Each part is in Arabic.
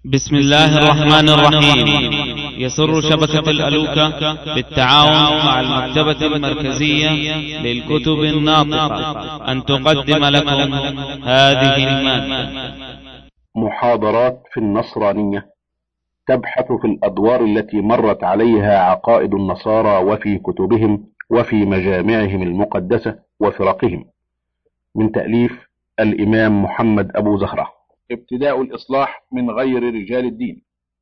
بسم الله الرحمن الرحيم. يسر شبكة الألوكة بالتعاون مع المكتبة المركزية للكتب الناطقة أن تقدم لكم هذه المادة. محاضرات في النصرانية تبحث في الأدوار التي مرت عليها عقائد النصارى وفي كتبهم وفي مجامعهم المقدسة وفرقهم، من تأليف الإمام محمد أبو زهرة. ابتداء الإصلاح من غير رجال الدين.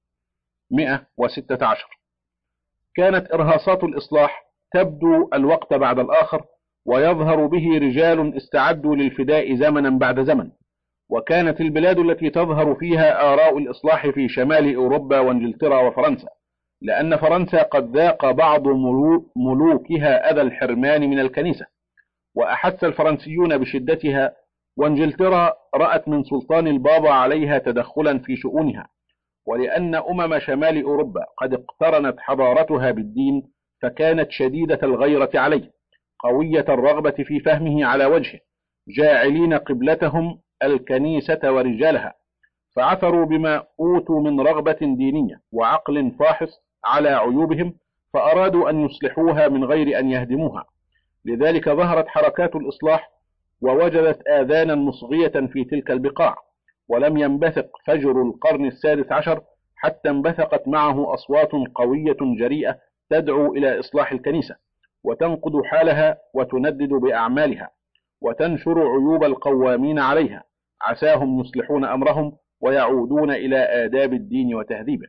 116. كانت إرهاصات الإصلاح تبدو الوقت بعد الآخر، ويظهر به رجال استعدوا للفداء زمنا بعد زمن. وكانت البلاد التي تظهر فيها آراء الإصلاح في شمال أوروبا وانجلترا وفرنسا، لأن فرنسا قد ذاق بعض ملوكها أذى الحرمان من الكنيسة، وأحس الفرنسيون بشدتها، وانجلترا رأت من سلطان البابا عليها تدخلا في شؤونها. ولأن أمم شمال أوروبا قد اقترنت حضارتها بالدين، فكانت شديدة الغيرة عليه، قوية الرغبة في فهمه على وجهه، جاعلين قبلتهم الكنيسة ورجالها، فعثروا بما أوتوا من رغبة دينية وعقل فاحص على عيوبهم، فأرادوا أن يصلحوها من غير أن يهدموها. لذلك ظهرت حركات الإصلاح، ووجدت آذانا مصغية في تلك البقاع، ولم ينبثق فجر القرن السادس عشر حتى انبثقت معه أصوات قوية جريئة تدعو إلى إصلاح الكنيسة، وتنقد حالها وتندد بأعمالها، وتنشر عيوب القوامين عليها، عساهم يصلحون أمرهم ويعودون إلى آداب الدين وتهذيبه.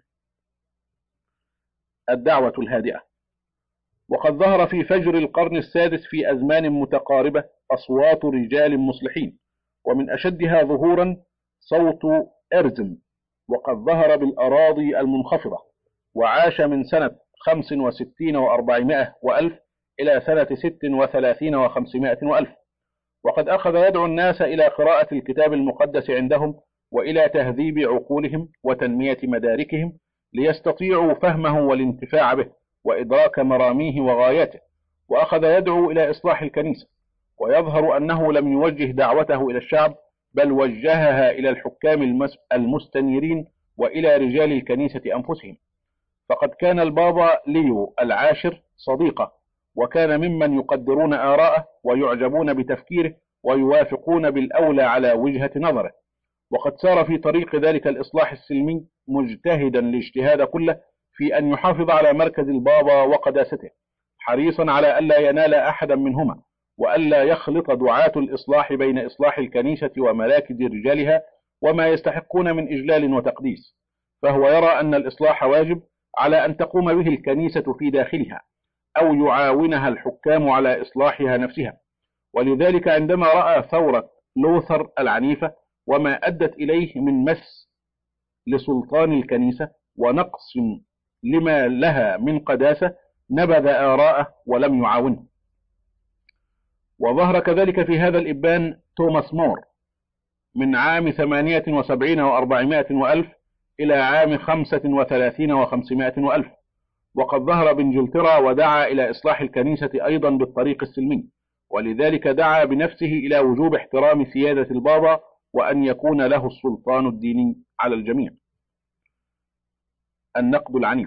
الدعوة الهادئة. وقد ظهر في فجر القرن السادس في أزمان متقاربة أصوات رجال مصلحين، ومن أشدها ظهورا صوت إرزم، وقد ظهر بالأراضي المنخفضة، وعاش من سنة 65 و400 وألف إلى سنة 36 و500 وألف، وقد أخذ يدعو الناس إلى قراءة الكتاب المقدس عندهم، وإلى تهذيب عقولهم وتنمية مداركهم، ليستطيعوا فهمه والانتفاع به وإدراك مراميه وغاياته. وأخذ يدعو إلى إصلاح الكنيسة، ويظهر أنه لم يوجه دعوته إلى الشعب، بل وجهها إلى الحكام المستنيرين وإلى رجال الكنيسة أنفسهم. فقد كان البابا ليو العاشر صديقه، وكان ممن يقدرون آراءه ويعجبون بتفكيره ويوافقون بالأولى على وجهة نظره. وقد سار في طريق ذلك الإصلاح السلمي مجتهدا الاجتهاد كله في أن يحافظ على مركز البابا وقداسته، حريصا على ألا ينال أحدا منهما، وألا يخلط دعاة الإصلاح بين إصلاح الكنيسة ومراكز رجالها وما يستحقون من إجلال وتقديس. فهو يرى أن الإصلاح واجب على أن تقوم به الكنيسة في داخلها، أو يعاونها الحكام على إصلاحها نفسها. ولذلك عندما رأى ثورة لوثر العنيفة وما أدت إليه من مس لسلطان الكنيسة ونقص لما لها من قداسة، نبذ آراءه ولم يعاونه. وظهر كذلك في هذا الإبان توماس مور من عام 78 و400 وألف إلى عام 35 و500 وألف، وقد ظهر بإنجلترا ودعا إلى إصلاح الكنيسة أيضا بالطريق السلمي، ولذلك دعا بنفسه إلى وجوب احترام سيادة البابا، وأن يكون له السلطان الديني على الجميع. النقد العنيف.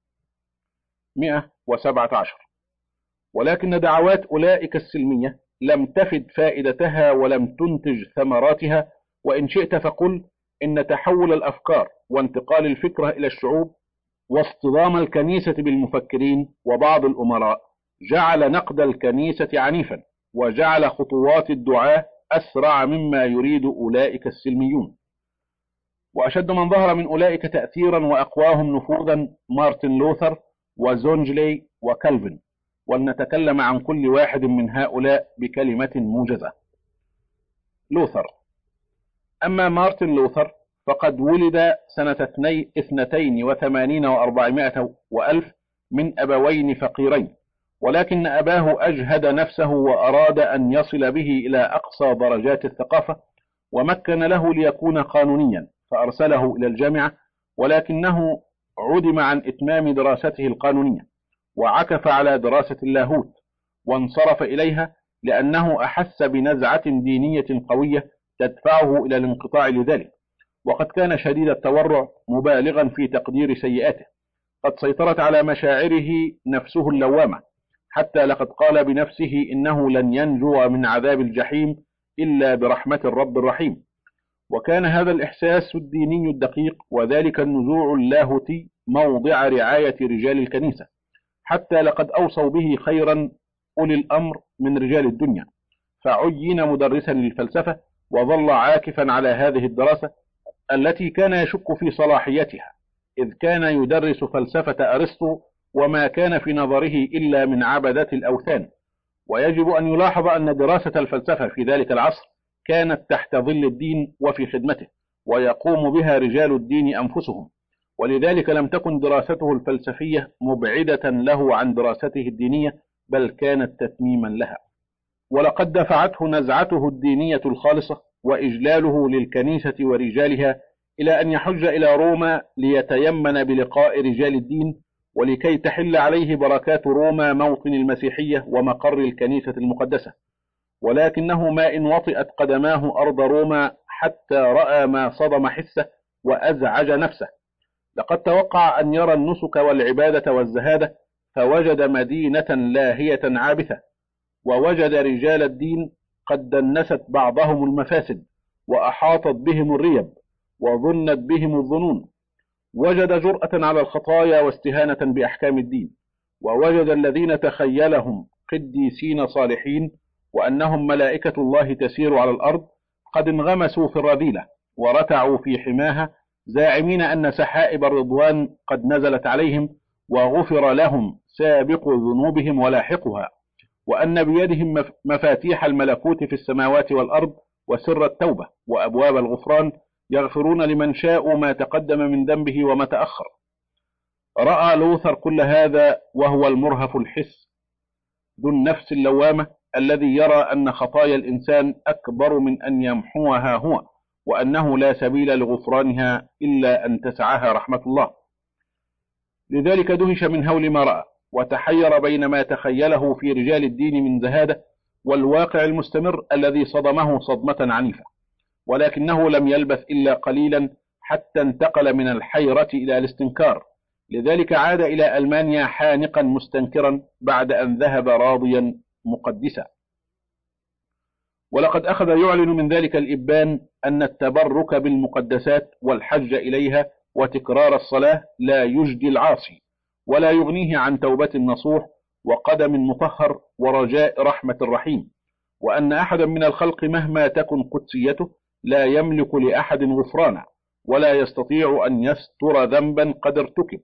117. ولكن دعوات أولئك السلمية لم تفد فائدتها ولم تنتج ثمراتها، وإن شئت فقل إن تحول الأفكار وانتقال الفكرة إلى الشعوب واصطدام الكنيسة بالمفكرين وبعض الأمراء جعل نقد الكنيسة عنيفا، وجعل خطوات الدعاة أسرع مما يريد أولئك السلميون. وأشد من ظهر من أولئك تأثيرا وأقواهم نفوذا مارتن لوثر وزونجلي وكالفن، ولنتكلم عن كل واحد من هؤلاء بكلمة موجزة. لوثر. أما مارتن لوثر فقد ولد سنة 82 و400 وألف من أبوين فقيرين، ولكن أباه أجهد نفسه وأراد أن يصل به إلى أقصى درجات الثقافة، ومكن له ليكون قانونيا، فأرسله إلى الجامعة، ولكنه عدم عن إتمام دراسته القانونية، وعكف على دراسة اللاهوت، وانصرف إليها لأنه أحس بنزعة دينية قوية تدفعه إلى الانقطاع لذلك. وقد كان شديد التورع مبالغا في تقدير سيئاته، قد سيطرت على مشاعره نفسه اللوامة، حتى لقد قال بنفسه إنه لن ينجو من عذاب الجحيم إلا برحمة الرب الرحيم. وكان هذا الإحساس الديني الدقيق وذلك النزوع اللاهوتي موضع رعاية رجال الكنيسة، حتى لقد أوصوا به خيرا أولي الأمر من رجال الدنيا، فعين مدرسا للفلسفة وظل عاكفا على هذه الدراسة التي كان يشك في صلاحيتها، إذ كان يدرس فلسفة أرسطو وما كان في نظره إلا من عبدة الأوثان. ويجب أن يلاحظ أن دراسة الفلسفة في ذلك العصر كانت تحت ظل الدين وفي خدمته، ويقوم بها رجال الدين أنفسهم، ولذلك لم تكن دراسته الفلسفية مبعدة له عن دراسته الدينية، بل كانت تتميما لها. ولقد دفعته نزعته الدينية الخالصة وإجلاله للكنيسة ورجالها إلى أن يحج إلى روما ليتيمن بلقاء رجال الدين، ولكي تحل عليه بركات روما موطن المسيحية ومقر الكنيسة المقدسة. ولكنه ما إن وطئت قدماه أرض روما حتى رأى ما صدم حسه وأزعج نفسه. لقد توقع أن يرى النسك والعبادة والزهادة، فوجد مدينة لاهية عابثة، ووجد رجال الدين قد دنست بعضهم المفاسد، وأحاطت بهم الريب، وظنت بهم الظنون. وجد جرأة على الخطايا واستهانة بأحكام الدين، ووجد الذين تخيلهم قديسين صالحين وأنهم ملائكة الله تسير على الأرض قد انغمسوا في الرذيلة ورتعوا في حماها، زاعمين أن سحائب الرضوان قد نزلت عليهم وغفر لهم سابق ذنوبهم ولاحقها، وأن بيدهم مفاتيح الملكوت في السماوات والأرض وسر التوبة وأبواب الغفران، يغفرون لمن شاء ما تقدم من ذنبه وما تأخر. رأى لوثر كل هذا وهو المرهف الحس ذو النفس اللوامة الذي يرى أن خطايا الإنسان أكبر من أن يمحوها هو، وأنه لا سبيل لغفرانها إلا أن تسعها رحمة الله. لذلك دهش من هول ما رأى، وتحير بين ما تخيله في رجال الدين من زهادة والواقع المستمر الذي صدمه صدمة عنيفة. ولكنه لم يلبث إلا قليلا حتى انتقل من الحيرة إلى الاستنكار، لذلك عاد إلى ألمانيا حانقا مستنكرا بعد أن ذهب راضيا مقدسا. ولقد أخذ يعلن من ذلك الإبان أن التبرك بالمقدسات والحج إليها وتكرار الصلاة لا يجدي العاصي ولا يغنيه عن توبة نصوح وقدم مطهر ورجاء رحمة الرحيم، وأن أحدا من الخلق مهما تكن قدسيته لا يملك لأحد غفرانا ولا يستطيع أن يستر ذنبا قد ارتكب.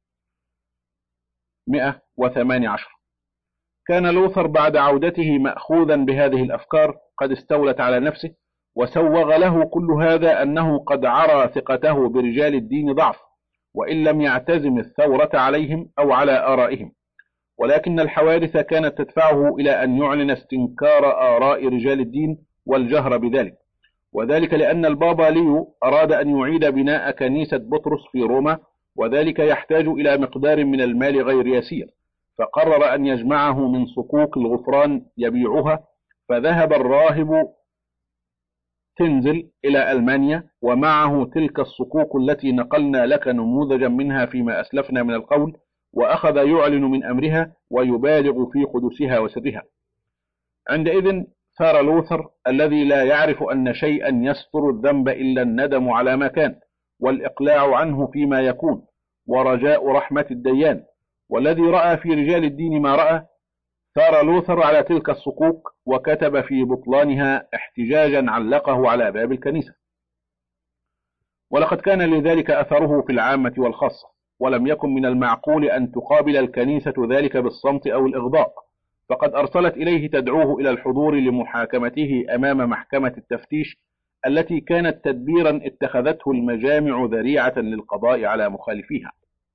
118. كان لوثر بعد عودته مأخوذا بهذه الأفكار قد استولت على نفسه، وسوغ له كل هذا أنه قد عرى ثقته برجال الدين ضعف، وإن لم يعتزم الثورة عليهم أو على آرائهم، ولكن الحوادث كانت تدفعه إلى أن يعلن استنكار آراء رجال الدين والجهر بذلك، وذلك لأن البابا ليو أراد أن يعيد بناء كنيسة بطرس في روما، وذلك يحتاج إلى مقدار من المال غير يسير، فقرر أن يجمعه من صكوك الغفران يبيعها. فذهب الراهب تنزل إلى ألمانيا ومعه تلك الصكوك التي نقلنا لك نموذجا منها فيما أسلفنا من القول، وأخذ يعلن من أمرها ويبالغ في قدسها وسرها. عندئذ ثار لوثر الذي لا يعرف أن شيئا يستر الذنب إلا الندم على ما كان والإقلاع عنه فيما يكون ورجاء رحمة الديان، والذي رأى في رجال الدين ما رأى. ثار لوثر على تلك الصكوك وكتب في بطلانها احتجاجا علقه على باب الكنيسة، ولقد كان لذلك أثره في العامة والخاصة، ولم يكن من المعقول أن تقابل الكنيسة ذلك بالصمت أو الإغضاء، فقد أرسلت إليه تدعوه إلى الحضور لمحاكمته أمام محكمة التفتيش التي كانت تدبيرا اتخذته المجامع ذريعة للقضاء على مخالفيها.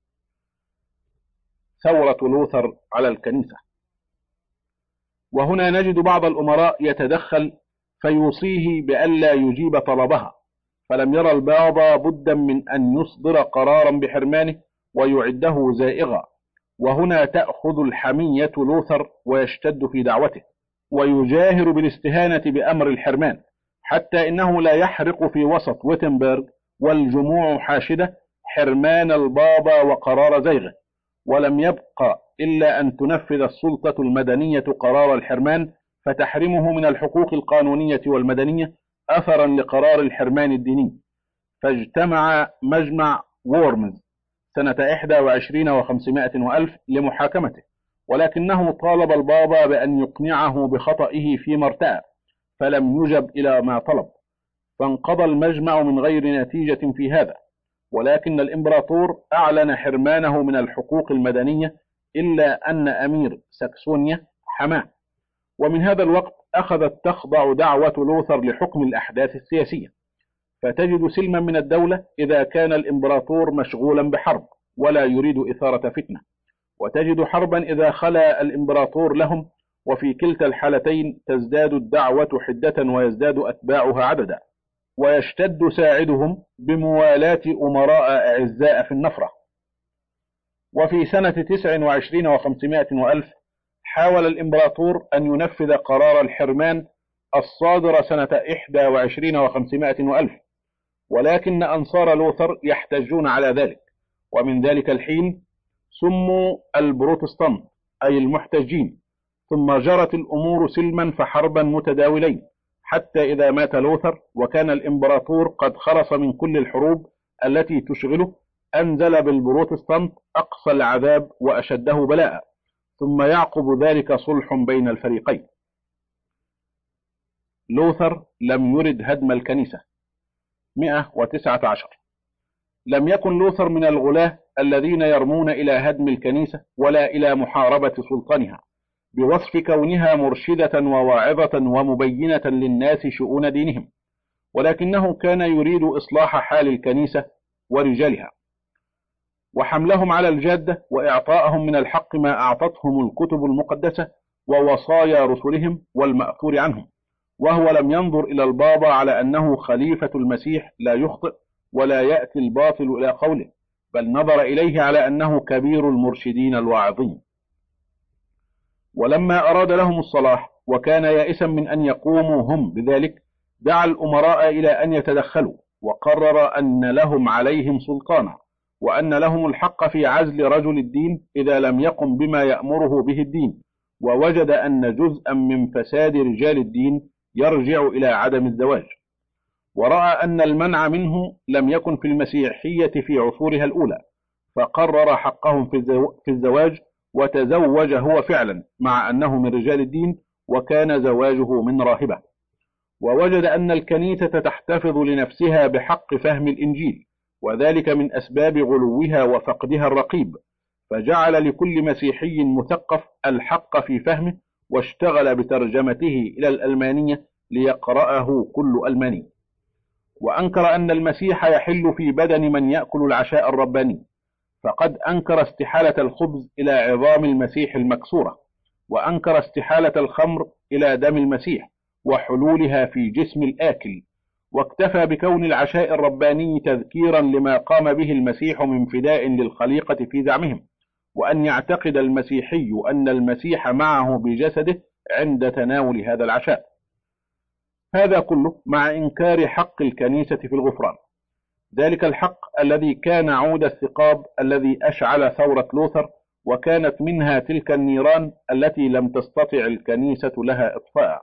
ثورة لوثر على الكنيسة. وهنا نجد بعض الأمراء يتدخل فيوصيه بألا يجيب طلبها، فلم يرى البابا بدا من أن يصدر قرارا بحرمانه ويعده زائغا، وهنا تأخذ الحمية لوثر ويشتد في دعوته ويجاهر بالاستهانة بأمر الحرمان، حتى إنه لا يحرق في وسط ويتنبرغ والجموع حاشدة حرمان البابا وقرار زيغه، ولم يبق إلا أن تنفذ السلطة المدنية قرار الحرمان فتحرمه من الحقوق القانونية والمدنية أثرا لقرار الحرمان الديني. فاجتمع مجمع وورمز سنة 21 و500 وألف لمحاكمته، ولكنه طالب البابا بأن يقنعه بخطئه فيما ارتأى، فلم يجب إلى ما طلب، فانقضى المجمع من غير نتيجة في هذا. ولكن الإمبراطور أعلن حرمانه من الحقوق المدنية، إلا أن أمير ساكسونيا حماه. ومن هذا الوقت أخذت تخضع دعوة لوثر لحكم الأحداث السياسية، فتجد سلما من الدولة إذا كان الإمبراطور مشغولا بحرب ولا يريد إثارة فتنة، وتجد حربا إذا خلا الإمبراطور لهم، وفي كلتا الحالتين تزداد الدعوة حدة ويزداد أتباعها عددا، ويشتد ساعدهم بموالاة أمراء أعزاء في النفرة. وفي سنة 29 و500 وألف حاول الإمبراطور أن ينفذ قرار الحرمان الصادر سنة 21 و500 وألف، ولكن أنصار لوثر يحتجون على ذلك، ومن ذلك الحين سموا البروتستانت أي المحتجين. ثم جرت الأمور سلما فحربا متداولين، حتى إذا مات لوثر وكان الإمبراطور قد خلص من كل الحروب التي تشغله، أنزل بالبروتستانت أقصى العذاب وأشده بلاء، ثم يعقب ذلك صلح بين الفريقين. لوثر لم يرد هدم الكنيسة. 119 لم يكن لوثر من الغلاة الذين يرمون إلى هدم الكنيسة ولا إلى محاربة سلطانها بوصف كونها مرشدة وواعظة ومبينة للناس شؤون دينهم، ولكنه كان يريد إصلاح حال الكنيسة ورجالها وحملهم على الجادة، وإعطاءهم من الحق ما أعطتهم الكتب المقدسة ووصايا رسلهم والمأثور عنهم. وهو لم ينظر إلى البابا على أنه خليفة المسيح لا يخطئ ولا يأتي الباطل إلى قوله، بل نظر إليه على أنه كبير المرشدين الواعظين. ولما أراد لهم الصلاح وكان يائسا من أن يقوموا هم بذلك، دعا الأمراء إلى أن يتدخلوا، وقرر أن لهم عليهم سلطانا، وأن لهم الحق في عزل رجل الدين إذا لم يقم بما يأمره به الدين، ووجد أن جزءا من فساد رجال الدين يرجع إلى عدم الزواج، ورأى أن المنع منه لم يكن في المسيحية في عصورها الأولى، فقرر حقهم في الزواج، وتزوج هو فعلا مع أنه من رجال الدين، وكان زواجه من راهبة. ووجد أن الكنيسة تحتفظ لنفسها بحق فهم الإنجيل، وذلك من أسباب غلوها وفقدها الرقيب، فجعل لكل مسيحي مثقف الحق في فهمه، واشتغل بترجمته إلى الألمانية ليقرأه كل ألماني. وأنكر أن المسيح يحل في بدن من يأكل العشاء الرباني، فقد أنكر استحالة الخبز إلى عظام المسيح المكسورة، وأنكر استحالة الخمر إلى دم المسيح وحلولها في جسم الآكل، واكتفى بكون العشاء الرباني تذكيرا لما قام به المسيح من فداء للخليقة في زعمهم، وأن يعتقد المسيحي أن المسيح معه بجسده عند تناول هذا العشاء. هذا كله مع إنكار حق الكنيسة في الغفران، ذلك الحق الذي كان عود الثقاب الذي أشعل ثورة لوثر، وكانت منها تلك النيران التي لم تستطع الكنيسة لها إطفاء.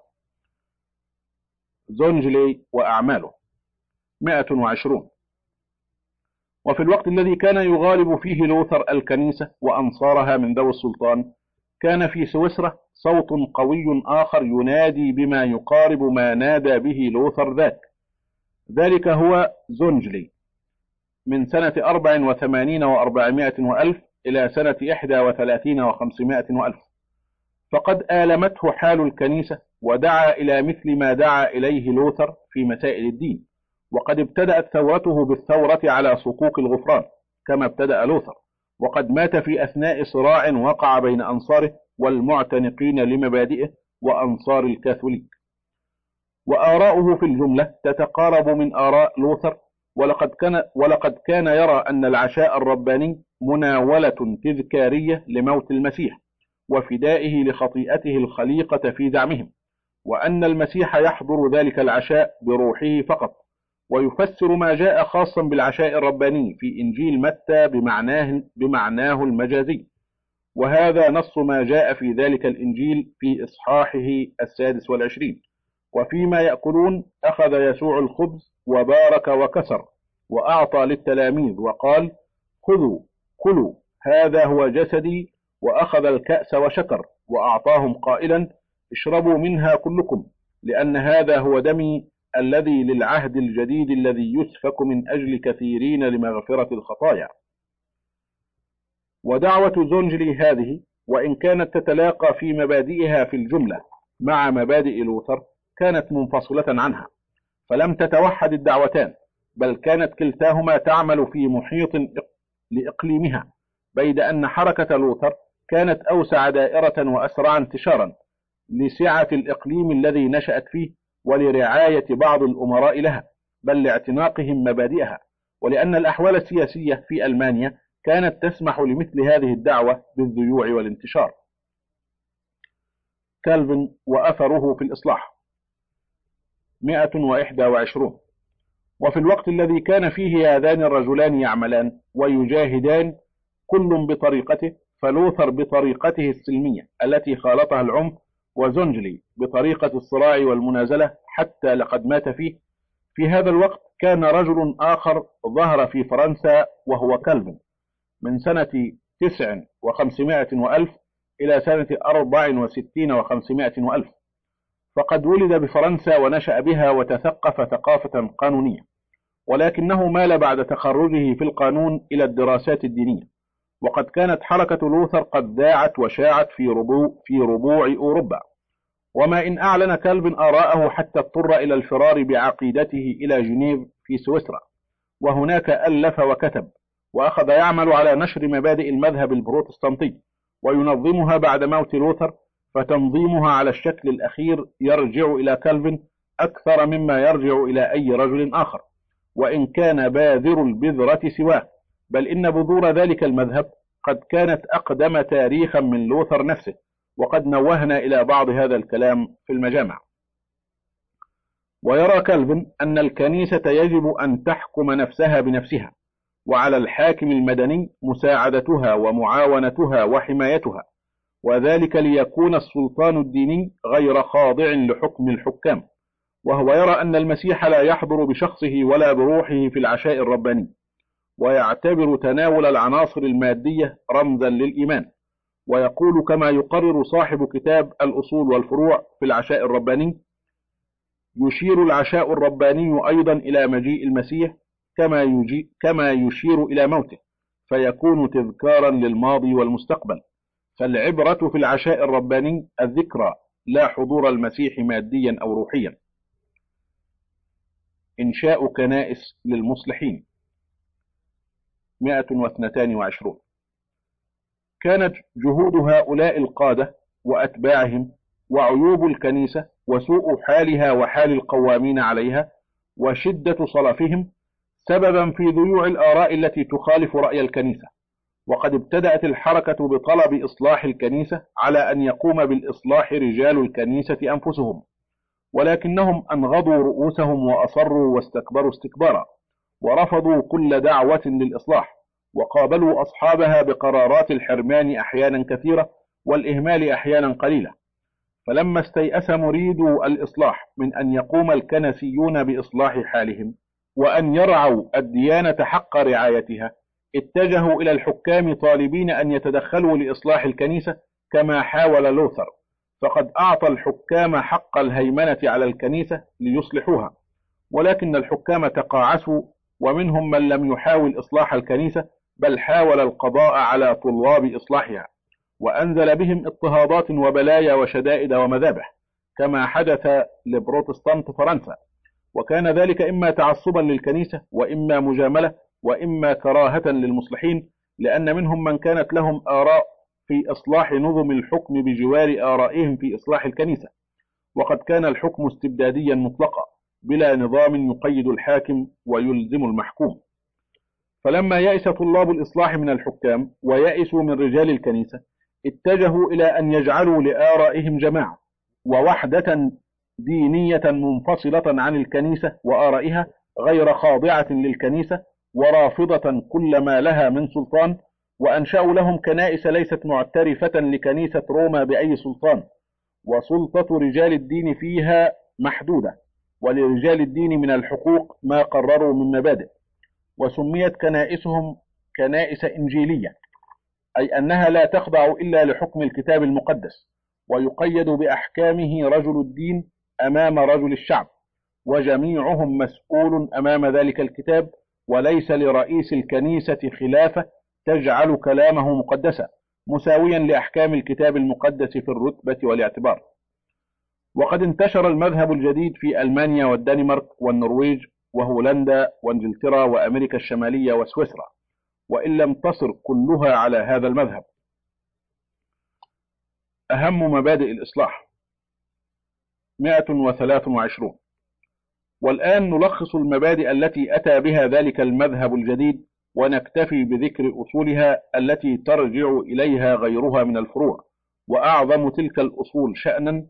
زونجلي وأعماله. 120 وفي الوقت الذي كان يغالب فيه لوثر الكنيسة وأنصارها من ذوي السلطان، كان في سويسرا صوت قوي آخر ينادي بما يقارب ما نادى به لوثر ذلك هو زونجلي، من سنة 84 و400 وألف إلى سنة 31 و500 وألف. فقد آلمته حال الكنيسة، ودعا إلى مثل ما دعا إليه لوثر في مسائل الدين، وقد ابتدأت ثورته بالثورة على صكوك الغفران كما ابتدأ لوثر، وقد مات في أثناء صراع وقع بين أنصاره والمعتنقين لمبادئه وأنصار الكاثوليك. وآراؤه في الجملة تتقارب من آراء لوثر، ولقد كان يرى أن العشاء الرباني مناولة تذكارية لموت المسيح وفدائه لخطيئته الخليقة في زعمهم، وأن المسيح يحضر ذلك العشاء بروحه فقط، ويفسر ما جاء خاصا بالعشاء الرباني في إنجيل متى بمعناه المجازي، وهذا نص ما جاء في ذلك الإنجيل في إصحاحه 26. وفيما يأكلون أخذ يسوع الخبز وبارك وكسر وأعطى للتلاميذ وقال: خذوا كلوا، هذا هو جسدي. وأخذ الكأس وشكر وأعطاهم قائلا: اشربوا منها كلكم، لأن هذا هو دمي الذي للعهد الجديد الذي يسفك من أجل كثيرين لمغفرة الخطايا. ودعوة زونجلي هذه، وإن كانت تتلاقى في مبادئها في الجملة مع مبادئ لوثر، كانت منفصلة عنها، فلم تتوحد الدعوتان، بل كانت كلتاهما تعمل في محيط لإقليمها، بيد أن حركة لوثر كانت أوسع دائرة وأسرع انتشارا لسعة الإقليم الذي نشأت فيه ولرعاية بعض الأمراء لها، بل لاعتناقهم مبادئها، ولأن الأحوال السياسية في ألمانيا كانت تسمح لمثل هذه الدعوة بالذيوع والانتشار. كالفن وأثره في الإصلاح. 121. وفي الوقت الذي كان فيه هذان الرجلان يعملان ويجاهدان كل بطريقته، فلوثر بطريقته السلمية التي خالطها العنف، وزونجلي بطريقة الصراع والمنازلة حتى لقد مات فيه. في هذا الوقت كان رجل آخر ظهر في فرنسا وهو كالفن، من سنة 59 وألف إلى سنة 64 و500 وألف، فقد ولد بفرنسا ونشأ بها وتثقف ثقافة قانونية، ولكنه مال بعد تخرجه في القانون إلى الدراسات الدينية. وقد كانت حركة لوثر قد ذاعت وشاعت في ربوع أوروبا، وما إن أعلن كالفن آراءه حتى اضطر إلى الفرار بعقيدته إلى جنيف في سويسرا، وهناك ألف وكتب، وأخذ يعمل على نشر مبادئ المذهب البروتستانتي وينظمها بعد موت لوثر، فتنظيمها على الشكل الأخير يرجع إلى كالفن أكثر مما يرجع إلى أي رجل آخر، وإن كان باذر البذرة سواه، بل إن بذور ذلك المذهب قد كانت أقدم تاريخا من لوثر نفسه، وقد نوهنا إلى بعض هذا الكلام في المجامع. ويرى كالفن أن الكنيسة يجب أن تحكم نفسها بنفسها، وعلى الحاكم المدني مساعدتها ومعاونتها وحمايتها، وذلك ليكون السلطان الديني غير خاضع لحكم الحكام. وهو يرى أن المسيح لا يحضر بشخصه ولا بروحه في العشاء الرباني، ويعتبر تناول العناصر المادية رمزا للإيمان، ويقول كما يقرر صاحب كتاب الأصول والفروع في العشاء الرباني: يشير العشاء الرباني أيضا إلى مجيء المسيح كما يشير إلى موته، فيكون تذكارا للماضي والمستقبل، فالعبرة في العشاء الرباني الذكرى لا حضور المسيح ماديا أو روحيا. إنشاء كنائس للمصلحين. 122. كانت جهود هؤلاء القادة وأتباعهم وعيوب الكنيسة وسوء حالها وحال القوامين عليها وشدة صلفهم سببا في ذيوع الآراء التي تخالف رأي الكنيسة. وقد ابتدأت الحركة بطلب إصلاح الكنيسة على أن يقوم بالإصلاح رجال الكنيسة أنفسهم، ولكنهم أنغضوا رؤوسهم وأصروا واستكبروا استكبارا، ورفضوا كل دعوة للإصلاح، وقابلوا أصحابها بقرارات الحرمان أحيانا كثيرة والإهمال أحيانا قليلة. فلما استيأس مريدو الإصلاح من أن يقوم الكنسيون بإصلاح حالهم وأن يرعوا الديانة حق رعايتها، اتجهوا إلى الحكام طالبين أن يتدخلوا لإصلاح الكنيسة كما حاول لوثر، فقد أعطى الحكام حق الهيمنة على الكنيسة ليصلحوها، ولكن الحكام تقاعسوا، ومنهم من لم يحاول إصلاح الكنيسة بل حاول القضاء على طلاب إصلاحها، وأنزل بهم اضطهادات وبلايا وشدائد ومذابح كما حدث لبروتستانت فرنسا، وكان ذلك إما تعصبا للكنيسة وإما مجاملة وإما كراهة للمصلحين، لأن منهم من كانت لهم آراء في إصلاح نظم الحكم بجوار آرائهم في إصلاح الكنيسة، وقد كان الحكم استبداديا مطلقا بلا نظام يقيد الحاكم ويلزم المحكوم. فلما يأس طلاب الإصلاح من الحكام ويأسوا من رجال الكنيسة، اتجهوا إلى أن يجعلوا لآرائهم جماعة ووحدة دينية منفصلة عن الكنيسة وآرائها غير خاضعة للكنيسة ورافضة كل ما لها من سلطان، وأنشأوا لهم كنائس ليست معترفة لكنيسة روما بأي سلطان، وسلطة رجال الدين فيها محدودة، ولرجال الدين من الحقوق ما قرروا من مبادئ. وسميت كنائسهم كنائس إنجيلية، أي أنها لا تخضع إلا لحكم الكتاب المقدس، ويقيد بأحكامه رجل الدين أمام رجل الشعب، وجميعهم مسؤول أمام ذلك الكتاب، وليس لرئيس الكنيسة خلافة تجعل كلامه مقدسا، مساويا لأحكام الكتاب المقدس في الرتبة والاعتبار. وقد انتشر المذهب الجديد في ألمانيا والدنمارك والنرويج وهولندا وانجلترا وأمريكا الشمالية وسويسرا، وإن لم تصر كلها على هذا المذهب. أهم مبادئ الإصلاح 123. والآن نلخص المبادئ التي أتى بها ذلك المذهب الجديد، ونكتفي بذكر أصولها التي ترجع إليها غيرها من الفروع. وأعظم تلك الأصول شأنا: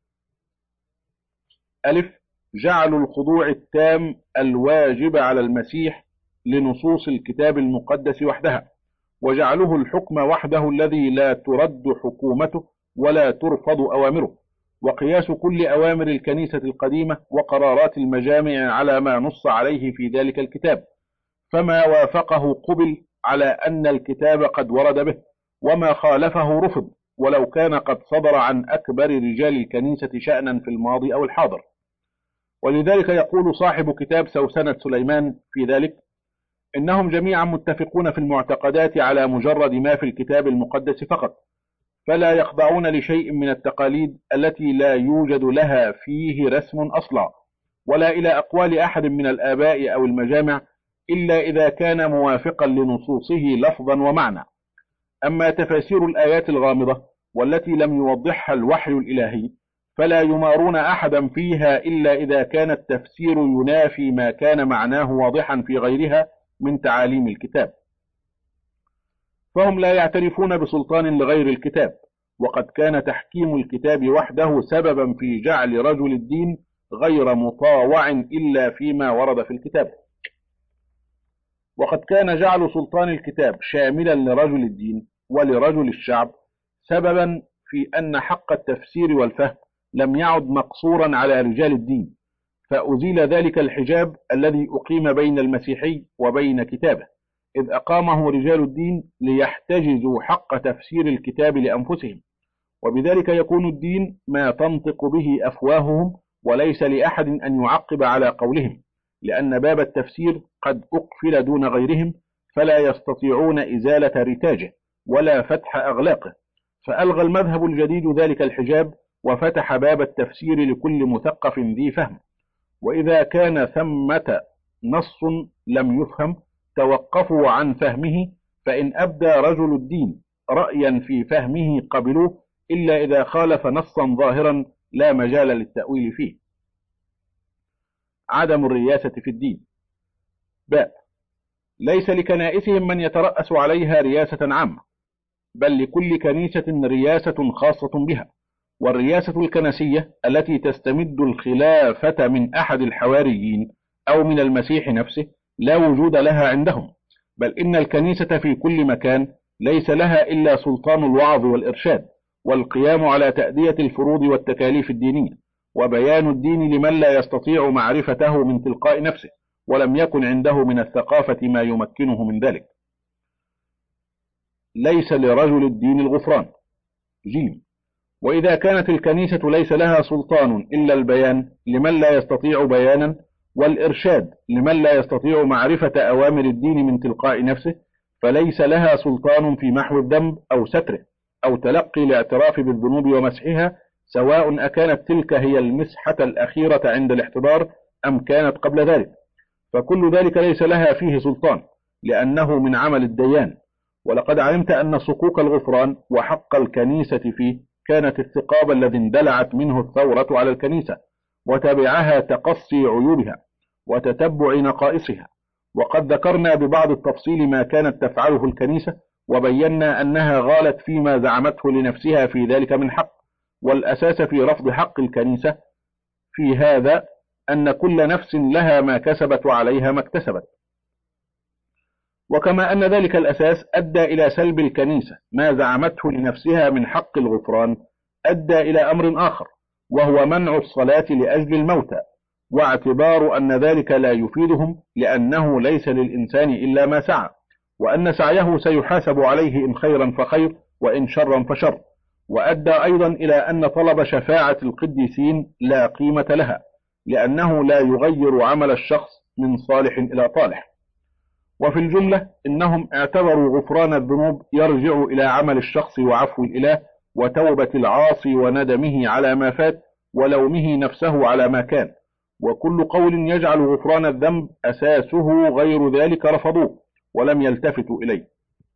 ألف، جعل الخضوع التام الواجب على المسيح لنصوص الكتاب المقدس وحدها، وجعله الحكم وحده الذي لا ترد حكومته ولا ترفض أوامره، وقياس كل أوامر الكنيسة القديمة وقرارات المجامع على ما نص عليه في ذلك الكتاب، فما وافقه قبل على أن الكتاب قد ورد به، وما خالفه رفض ولو كان قد صدر عن أكبر رجال الكنيسة شأنا في الماضي أو الحاضر. ولذلك يقول صاحب كتاب سوسنة سليمان في ذلك: إنهم جميعا متفقون في المعتقدات على مجرد ما في الكتاب المقدس فقط، فلا يخضعون لشيء من التقاليد التي لا يوجد لها فيه رسم أصلا، ولا إلى أقوال أحد من الآباء أو المجامع إلا إذا كان موافقا لنصوصه لفظا ومعنى. أما تفاسير الآيات الغامضة والتي لم يوضحها الوحي الإلهي فلا يمارون أحدا فيها إلا إذا كان التفسير ينافي ما كان معناه واضحا في غيرها من تعاليم الكتاب، فهم لا يعترفون بسلطان لغير الكتاب، وقد كان تحكيم الكتاب وحده سببا في جعل رجل الدين غير مطاوع إلا فيما ورد في الكتاب. وقد كان جعل سلطان الكتاب شاملا لرجل الدين ولرجل الشعب سببا في أن حق التفسير والفهم لم يعد مقصورا على رجال الدين، فأزيل ذلك الحجاب الذي أقيم بين المسيحي وبين كتابه، إذ أقامه رجال الدين ليحتجزوا حق تفسير الكتاب لأنفسهم، وبذلك يكون الدين ما تنطق به أفواههم، وليس لأحد أن يعقب على قولهم، لأن باب التفسير قد أقفل دون غيرهم، فلا يستطيعون إزالة رتاجه ولا فتح أغلاقه، فألغى المذهب الجديد ذلك الحجاب وفتح باب التفسير لكل مثقف ذي فهم. وإذا كان ثمة نص لم يفهم توقفوا عن فهمه، فإن أبدى رجل الدين رأيا في فهمه قبلوه، إلا إذا خالف نصا ظاهرا لا مجال للتأويل فيه. عدم الرياسة في الدين. باء، ليس لكنائسهم من يترأس عليها رياسة عامة، بل لكل كنيسة رياسة خاصة بها، والرياسة الكنسية التي تستمد الخلافة من أحد الحواريين أو من المسيح نفسه لا وجود لها عندهم، بل إن الكنيسة في كل مكان ليس لها إلا سلطان الوعظ والإرشاد، والقيام على تأدية الفروض والتكاليف الدينية، وبيان الدين لمن لا يستطيع معرفته من تلقاء نفسه، ولم يكن عنده من الثقافة ما يمكنه من ذلك. ليس لرجل الدين الغفران. جيم، وإذا كانت الكنيسة ليس لها سلطان إلا البيان لمن لا يستطيع بيانا، والإرشاد لمن لا يستطيع معرفة أوامر الدين من تلقاء نفسه، فليس لها سلطان في محو الذنب أو ستره أو تلقي الاعتراف بالذنوب ومسحها، سواء أكانت تلك هي المسحة الأخيرة عند الاحتضار أم كانت قبل ذلك، فكل ذلك ليس لها فيه سلطان، لأنه من عمل الديان. ولقد علمت أن صكوك الغفران وحق الكنيسة فيه كانت الثقاب الذي اندلعت منه الثورة على الكنيسة، وتبعها تقصي عيوبها وتتبع نقائصها. وقد ذكرنا ببعض التفصيل ما كانت تفعله الكنيسة، وبينا أنها غالت فيما زعمته لنفسها في ذلك من حق، والأساس في رفض حق الكنيسة في هذا أن كل نفس لها ما كسبت وعليها ما اكتسبت. وكما أن ذلك الأساس أدى إلى سلب الكنيسة ما زعمته لنفسها من حق الغفران، أدى إلى أمر آخر، وهو منع الصلاة لأجل الموتى، واعتبار أن ذلك لا يفيدهم، لأنه ليس للإنسان إلا ما سعى، وأن سعيه سيحاسب عليه إن خيرا فخير وإن شرا فشر. وأدى أيضا إلى أن طلب شفاعة القديسين لا قيمة لها، لأنه لا يغير عمل الشخص من صالح إلى طالح. وفي الجملة إنهم اعتبروا غفران الذنوب يرجع إلى عمل الشخص وعفو الإله وتوبة العاصي وندمه على ما فات ولومه نفسه على ما كان، وكل قول يجعل غفران الذنب أساسه غير ذلك رفضوه ولم يلتفتوا إليه.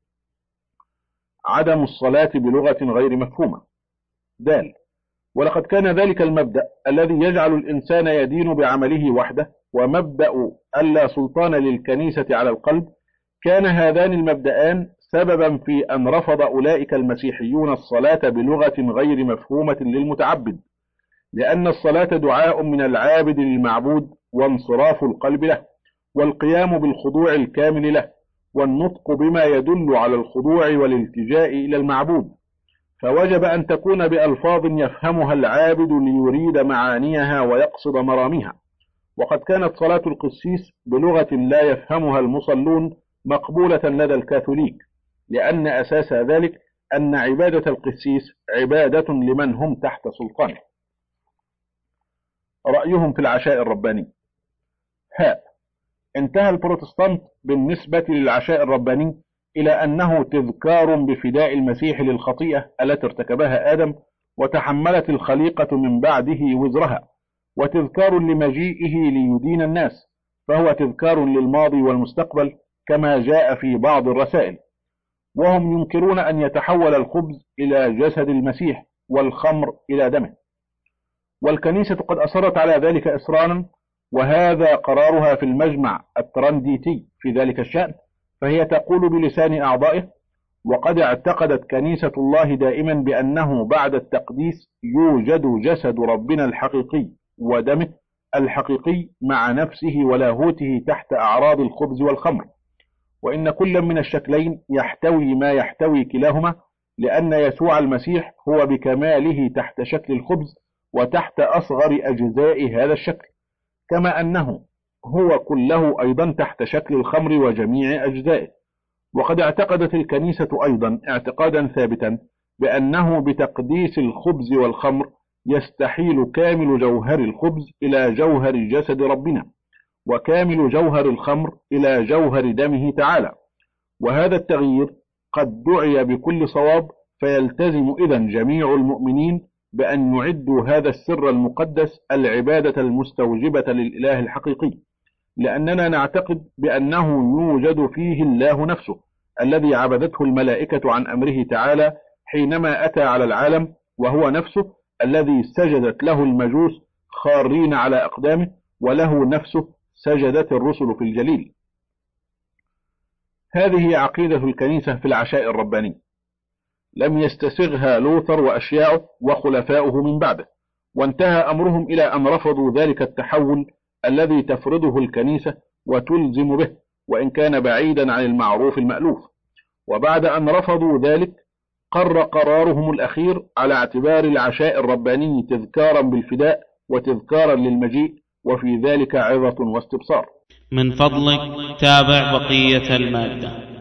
عدم الصلاة بلغة غير مفهومة. دال. ولقد كان ذلك المبدأ الذي يجعل الإنسان يدين بعمله وحده، ومبدأ ألا سلطان للكنيسة على القلب، كان هذان المبدأان سببا في أن رفض أولئك المسيحيون الصلاة بلغة غير مفهومة للمتعبد، لأن الصلاة دعاء من العابد للمعبود، وانصراف القلب له، والقيام بالخضوع الكامل له، والنطق بما يدل على الخضوع والالتجاء إلى المعبود، فوجب أن تكون بألفاظ يفهمها العابد ليريد معانيها ويقصد مراميها. وقد كانت صلاة القسيس بلغة لا يفهمها المصلون مقبولة لدى الكاثوليك، لأن أساس ذلك أن عبادة القسيس عبادة لمن هم تحت سلطانه. رأيهم في العشاء الرباني. هاء. انتهى البروتستانت بالنسبة للعشاء الرباني إلى أنه تذكار بفداء المسيح للخطيئة التي ارتكبها آدم وتحملت الخليقة من بعده وزرها، وتذكار لمجيئه ليدين الناس، فهو تذكار للماضي والمستقبل كما جاء في بعض الرسائل. وهم ينكرون أن يتحول الخبز إلى جسد المسيح والخمر إلى دمه، والكنيسة قد أصرت على ذلك إصرارا، وهذا قرارها في المجمع الترنديتي في ذلك الشأن، فهي تقول بلسان أعضائه: وقد اعتقدت كنيسة الله دائما بأنه بعد التقديس يوجد جسد ربنا الحقيقي ودمه الحقيقي مع نفسه ولاهوته تحت أعراض الخبز والخمر، وإن كل من الشكلين يحتوي ما يحتوي كلاهما، لأن يسوع المسيح هو بكماله تحت شكل الخبز وتحت أصغر أجزاء هذا الشكل، كما أنه هو كله أيضا تحت شكل الخمر وجميع أجزائه. وقد اعتقدت الكنيسة أيضا اعتقادا ثابتا بأنه بتقديس الخبز والخمر يستحيل كامل جوهر الخبز إلى جوهر جسد ربنا، وكامل جوهر الخمر إلى جوهر دمه تعالى، وهذا التغيير قد دعي بكل صواب، فيلتزم إذن جميع المؤمنين بأن يعدوا هذا السر المقدس العبادة المستوجبة للإله الحقيقي، لأننا نعتقد بأنه يوجد فيه الله نفسه الذي عبدته الملائكة عن أمره تعالى حينما أتى على العالم، وهو نفسه الذي سجدت له المجوس خارين على أقدامه، وله نفسه سجدت الرسل في الجليل. هذه عقيدة الكنيسة في العشاء الرباني، لم يستسغها لوثر وأشياعه وخلفاؤه من بعده، وانتهى أمرهم إلى أن رفضوا ذلك التحول الذي تفرضه الكنيسة وتلزم به، وإن كان بعيدا عن المعروف المألوف. وبعد أن رفضوا ذلك قر قرارهم الأخير على اعتبار العشاء الرباني تذكارا بالفداء وتذكارا للمجيء، وفي ذلك عظة واستبصار. من فضلك تابع بقية المادة.